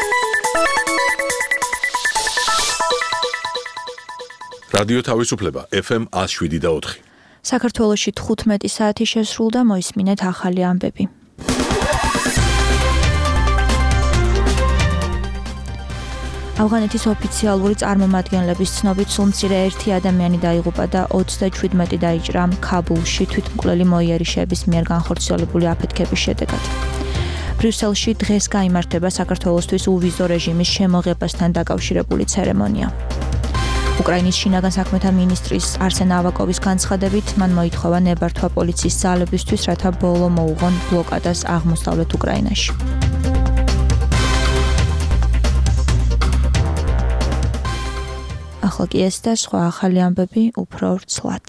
რადიო თავისუფლება FM 107.4. საქართველოში 15 საათი შესრულდა, მოისმინეთ ახალი ამბები. ავღანეთის ოფიციალური წარმომადგენლების ცნობით სულ მცირე ერთი ადამიანი დაიღუპა და 37 დაიჭრა ქაბულში თვითმკვლელი მოიერიშეების მიერ განხორციელებული აფეთქების შედეგად. ბრიუსელში დღეს გაიმართება საქართველოსთვის უვიზო რეჟიმის შემოღებასთან დაკავშირებული ცერემონია. უკრაინის შინაგან საქმეთა მინისტრის არსენ ავაკოვის განცხადებით, მან მოითხოვა ნებართვა პოლიციის ძალებისთვის, რათა ბოლო მოუღონ ბლოკადას აღმოსავლეთ უკრაინაში. ახლა კი ეს და სხვა ახალი ამბები უფრო ვრცლად.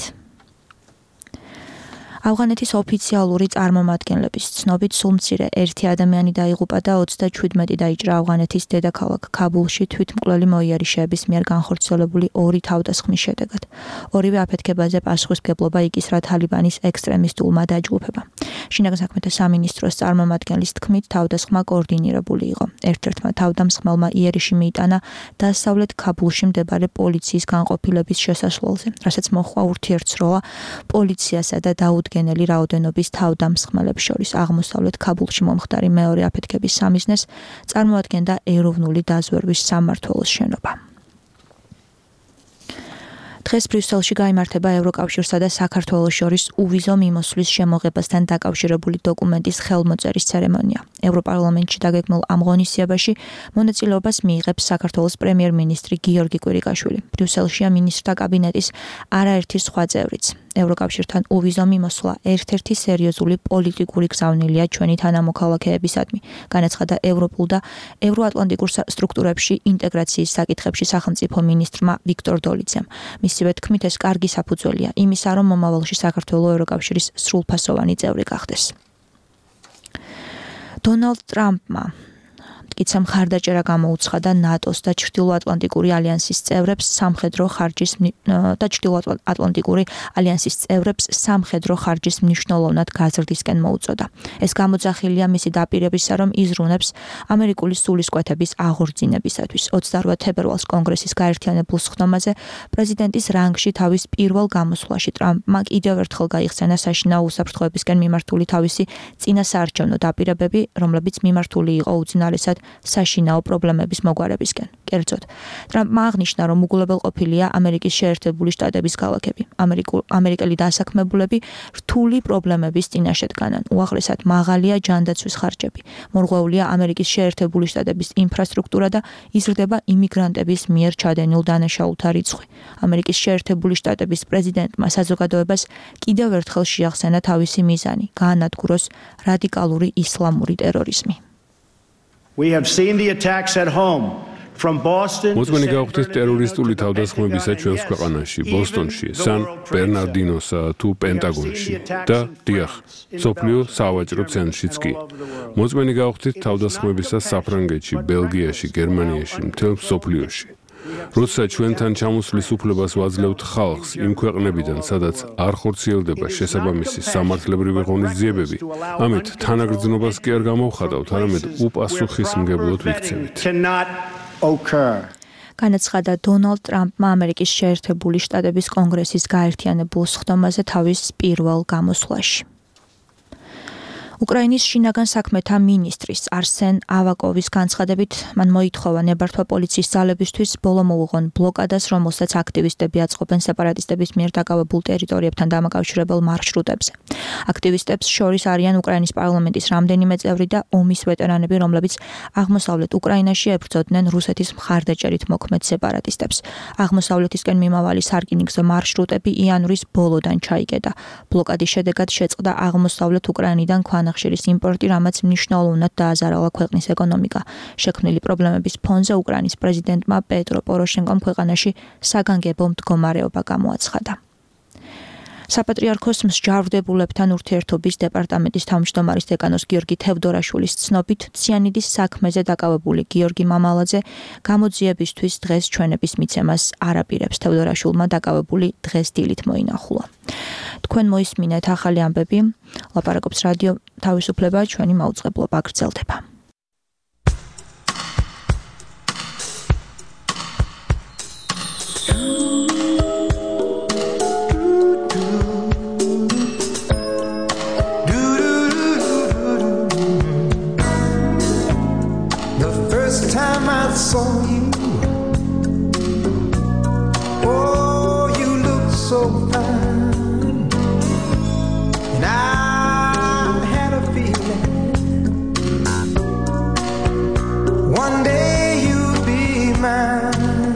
ავღანეთის ოფიციალური წარმომადგენლების ცნობით სულ მცირე ერთი ადამიანი დაიღუპა და 37 დაიჭრა ავღანეთის დედაქალაქ ქაბულში თვითმკვლელი მოიერიშეების მიერ განხორციელებული ორი თავდასხმის შედეგად. ორივე აფეთქებაზე პასუხისმგებლობა იკისრა თალიბანის ექსტრემისტულმა დაჯგუფებამ. შინაგან საქმეთა სამინისტროს წარმომადგენლის თქმით, თავდასხმა კოორდინირებული იყო. ერთ-ერთმა თავდამსხმელმა იერიში მიიტანა დასავლეთ ქაბულში მდებარე პოლიციის განყოფილების შესასვლელზე, რასაც მოჰყვა ურთიერთსროლა პოლიციასა და დაუდგენელი რაოდენობის თავდამსხმელებს შორის. აღმოსავლეთ ქაბულში მომხდარი მეორე აფეთქების სამიზნეს წარმოადგენდა ეროვნული დაზვერვის სამმართველოს შენობა. დღეს ბრიუსელში გაიმართება ევროკავშირსა და საქართველოს შორის უვიზო მიმოსვლის შემოღებასთან დაკავშირებული დოკუმენტის ხელმოწერის ცერემონია. ევროპარლამენტში დაგეგმილ ამ ღონისძიებაში მონაწილეობას მიიღებს საქართველოს პრემიერ-მინისტრი გიორგი კვირიკაშვილი. ბრიუსელშია მინისტრთა კაბინეტის არაერთი სხვა წევრიც. ევროკავშირთან უვიზო მიმოსვლა ერთ-ერთი სერიოზული პოლიტიკური გზავნილია ჩვენი თანამოქალაქეებისადმი, განაცხადა ევროპულ და ევროატლანტიკურ სტრუქტურებში ინტეგრაციის საკითხებში სახელმწიფო მინისტრმა ვიქტორ დოლიძემ. მისივე თქმით, ეს კარგი საფუძველია იმისა, რომ მომავალში საქართველო ევროკავშირის სრულფასოვანი წევრი გახდეს. დონალდ ტრამპმა მტკიცე მხარდაჭერა გამოუცხადა ნატოს და ჩრდილოატლანტიკური ალიანსის წევრებს სამხედრო ხარჯის მნიშვნელოვნად გაზრდისკენ მოუწოდა. ეს გამოძახილია მისი დაპირებისა, რომ იზრუნებს ამერიკული სულისკვეთების აღორძინებისათვის. 28 თებერვალს კონგრესის გაერთიანებულ სხდომაზე პრეზიდენტის რანგში თავის პირველ გამოსვლაში ტრამპმა კიდევ ერთხელ გაიხსენა საშინაო უსაფრთხოებისკენ მიმართული თავისი წინასაარჩევნო დაპირებები, რომლებიც მიმართული იყო უძინარესად საშინაო პრობლემების მოგვარებისკენ. კერძოდ, ტრამპმა აღნიშნა, რომ უგულებელყოფილია ამერიკის შეერთებული შტატების ქალაქები. ამერიკელი დასაქმებულები რთული პრობლემების წინაშე დგანან. უაღრესად მაღალია ჯანდაცვის ხარჯები. მორღვეულია ამერიკის შეერთებული შტატების ინფრასტრუქტურა და იზრდება იმიგრანტების მიერ ჩადენილ დანაშაულთა რიცხვი. ამერიკის შეერთებული შტატების პრეზიდენტმა საზოგადოებას კიდევ ერთხელ შეახსენა თავისი მიზანი, გაანადგუროს რადიკალური ისლამური ტერორიზმი. We have seen the attacks at home from Boston. მოწმენი გაუხდით ტერორისტული თავდასხმებისა ჩვენს ქვეყანაში, ბოსტონში, სან ბერნარდინოსა თუ პენტაგონში და დიახ, სოფლიო სავაჭრო ცენტრშიც კი. მოწმენი გაუხდით თავდასხმებისა საფრანგეთში, ბელგიაში, გერმანიაში, მთელ სოფლიოში. როცა ჩვენთან ჩამოსვლის უფლებას ვაძლევთ ხალხს იმ ქვეყნებიდან, სადაც არ ხორციელდება შესაბამისი სამართლებრივი ღონისძიებები, ამით თანაგრძნობას კი არ გამოვხატავთ, არამედ უპასუხისმგებლოდ ვიქცევით. განაცხადა დონალდ ტრამპმა ამერიკის შეერთებული შტატების კონგრესის გაერთიანებულ სხდომაზე თავის პირველ გამოსვლაში. უკრაინის შინაგან საქმეთა მინისტრის არსენ ავაკოვის განცხადებით, მან მოითხოვა ნებართვა პოლიციის ძალებისთვის ბოლო მოუღონ ბლოკადას, რომელსაც აქტივისტები აწყობენ სეპარატისტების მიერ დაკავებულ ტერიტორიებთან დამაკავშირებელ მარშრუტებზე. აქტივისტებს შორის არიან უკრაინის პარლამენტის რამდენიმე წევრი და ომის ვეტერანები, რომლებიც აღმოსავლეთ უკრაინაში ებრძოდნენ რუსეთის მხარდაჭერით მოქმედ სეპარატისტებს. აღმოსავლეთისკენ მიმავალი სარკინიგზო მარშრუტები იანვრის ბოლოდან ჩაიგდა. ბლოკადის შედეგად შეწყდა აღმოსავლეთ უკრაინიდან ხშირის იმპორტი, რამაც მნიშვნელოვნად დააზარალა ქვეყნის ეკონომიკა. შექმნილი პრობლემების ფონზე უკრაინის პრეზიდენტმა პეტრო პოროშენკომ ქვეყანაში საგანგებო მდგომარეობა გამოაცხადა. საპატრიარქოს მსჯავრდებულებთან ურთიერთობის დეპარტამენტის თავმჯდომარის დეკანოს გიორგი თევდორაშვილის ცნობით, ციანიდის საქმეზე დაკავებული გიორგი მამალაძე გამოძიებისთვის დღეს ჩვენების მიცემას არ აპირებს. თევდორაშვილმა დაკავებული დღეს დილით მოინახულა. თქვენ მოისმინეთ ახალი ამბები, ლაპარაკობს რადიო თავისუფლება, ჩვენი მაუწყებლობა გრძელდება. time I saw you, oh, you looked so fine, and I had a feeling one day you'd be mine.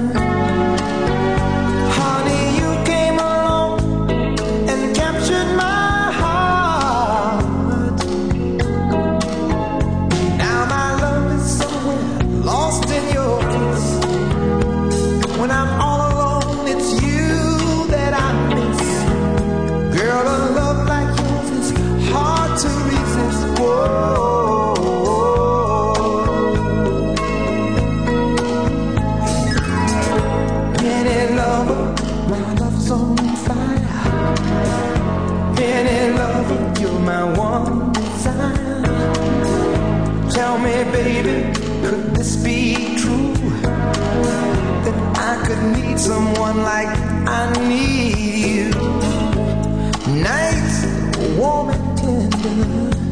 Tell me, baby, could this be true? That I could need someone like I need you. Nights warm and tender,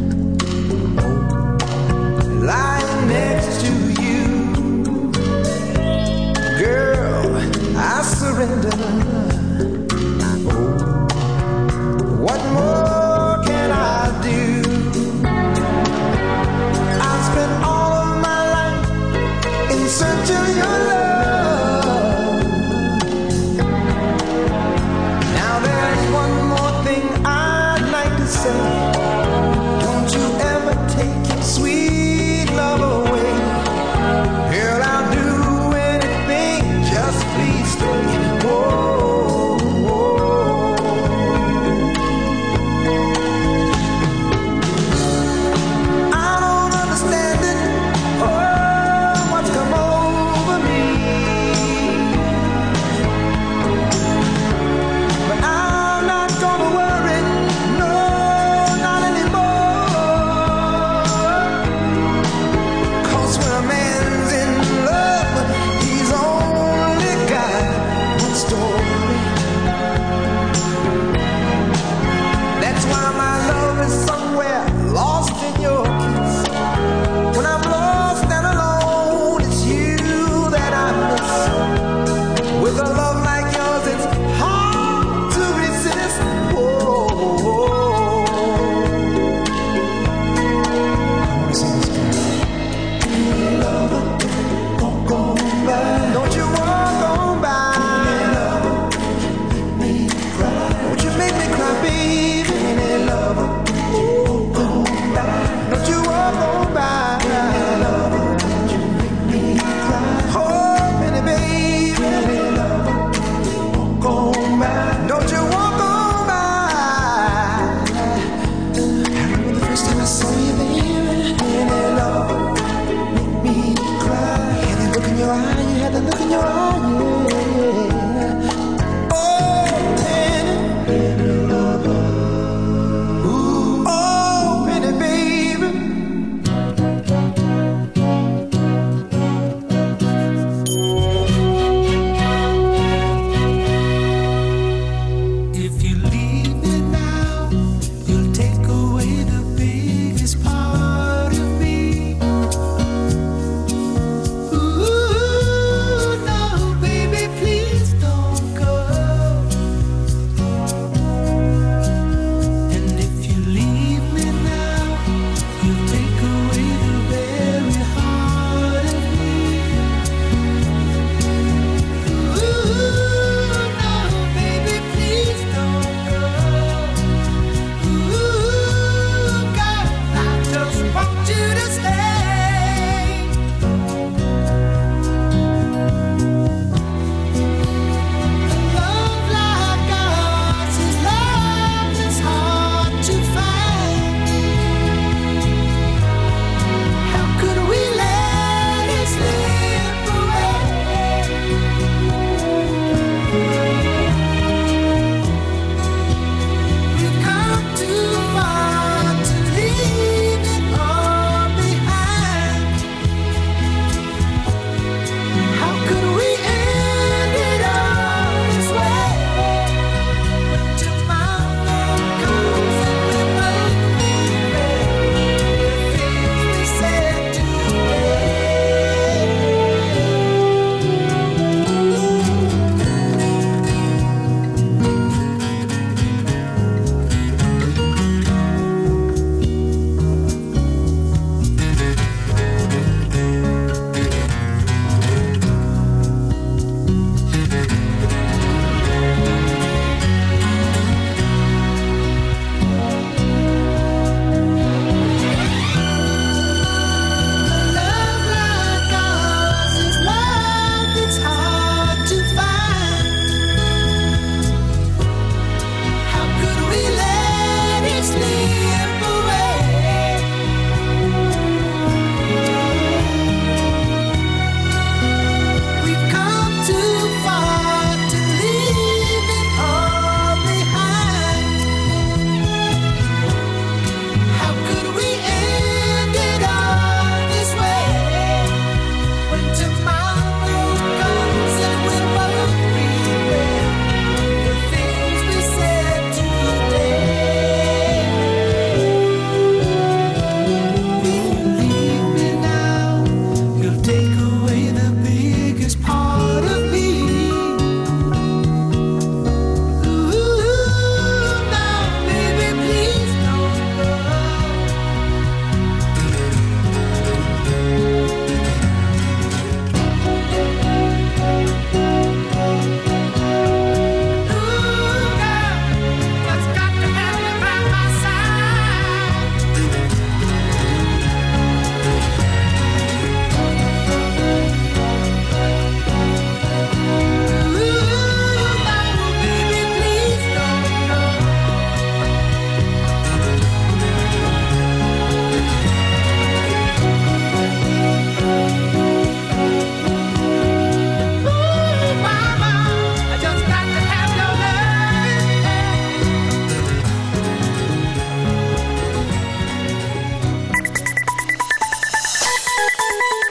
lying next to you. Girl, I surrender. What more can I do? All of my life in search of your love. Now there's one more thing I'd like to say. Don't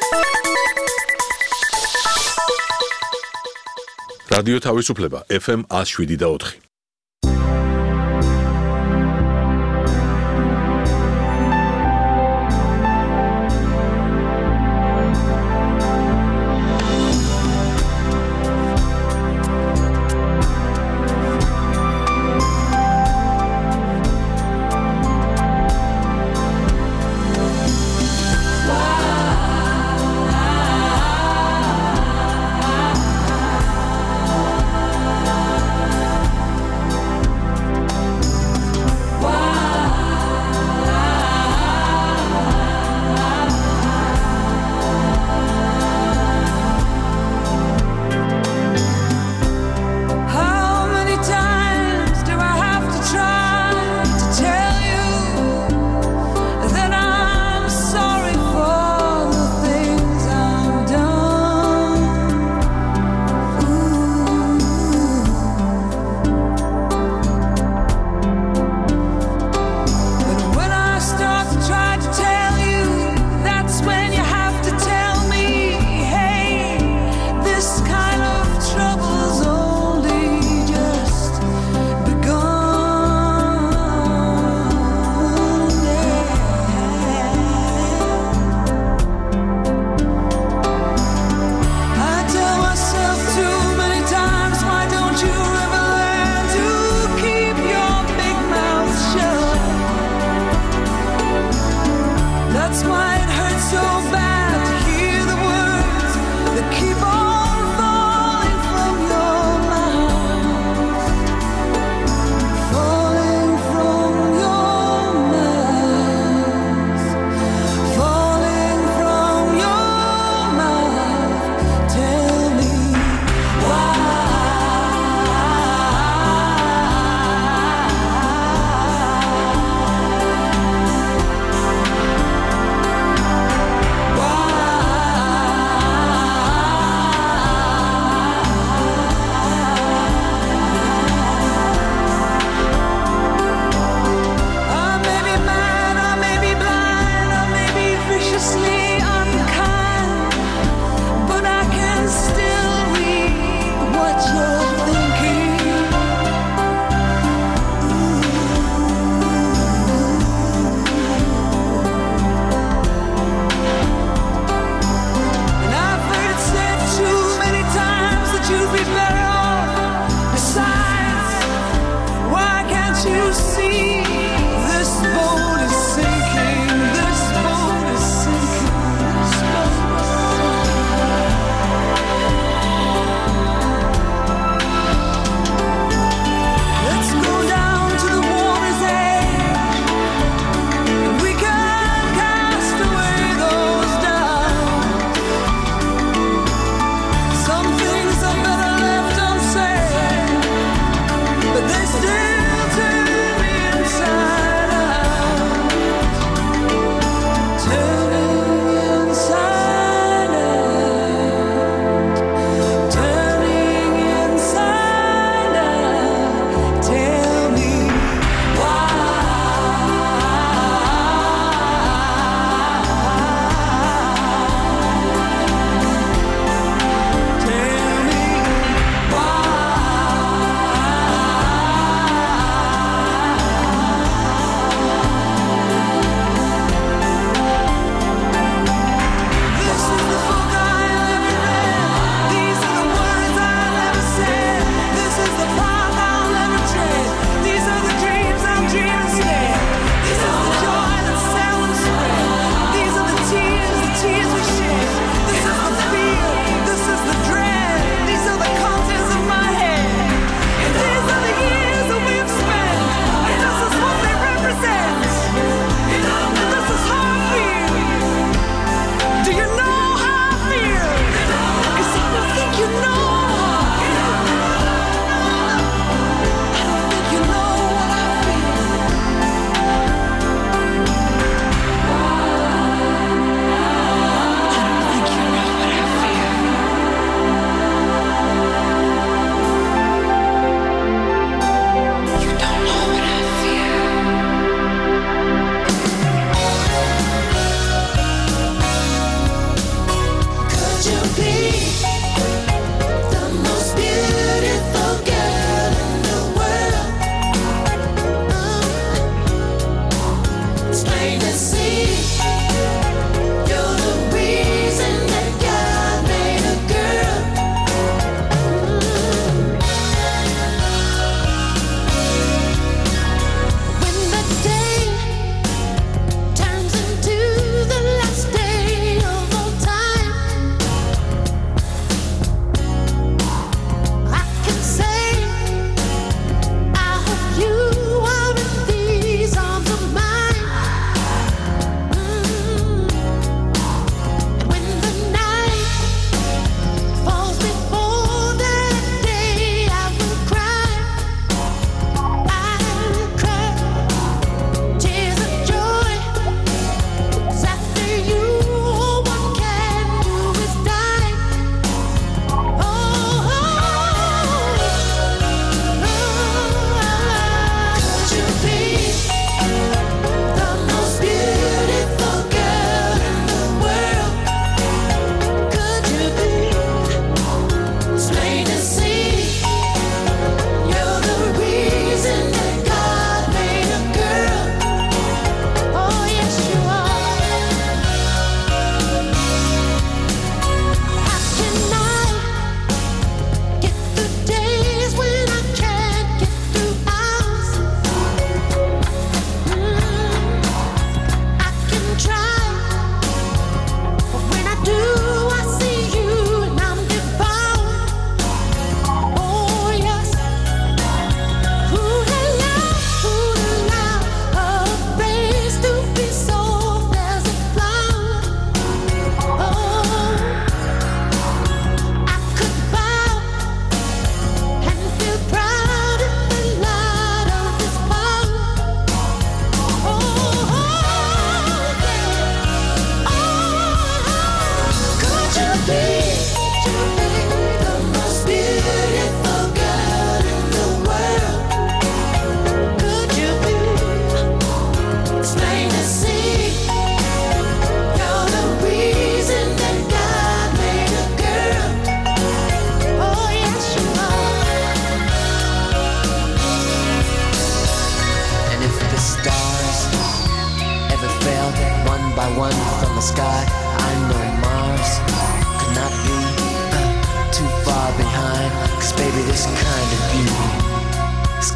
რადიო თავისუფლება FM 107.4.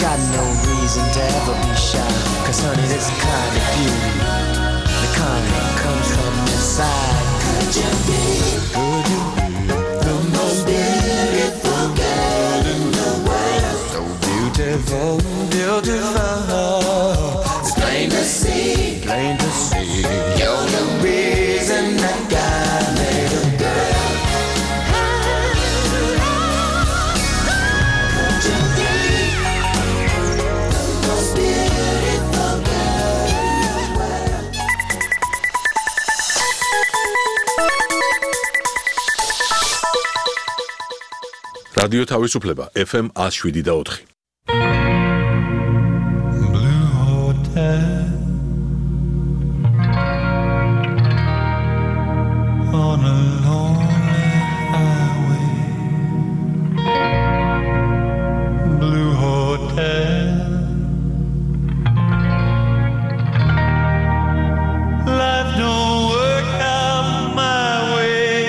got no reason to ever be shy. Cause honey, this kind of beauty, the kind that comes from inside. Could you be the most beautiful girl in the world? So beautiful, beautiful. It's plain to see, plain to see. You're the reason that God made a girl. Could you be the most beautiful girl in the world? რადიო თავისუფლება FM 107.4. Blue Hotel on a lonely highway. Blue Hotel, life don't work out my way.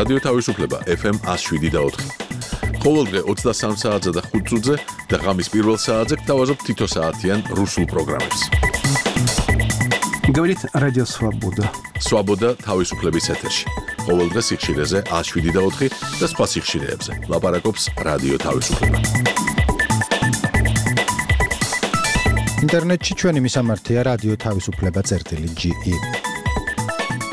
რადიო თავისუფლება FM 107.4. ყოველდღე 23 საათზე და 5 წუთზე და ღამის პირველ საათზე გთავაზობ თითო საათიან რუსულ პროგრამებს. Говорит Радио Свобода. Свобода თავისუფლების ეთერში. ყოველდღე სიხშირეზე 107.4 და სხვა სიხშირეებზე. ლაპარაკობს რადიო თავისუფლება. ინტერნეტში ჩვენი მისამართია რადიო თავისუფლება.ge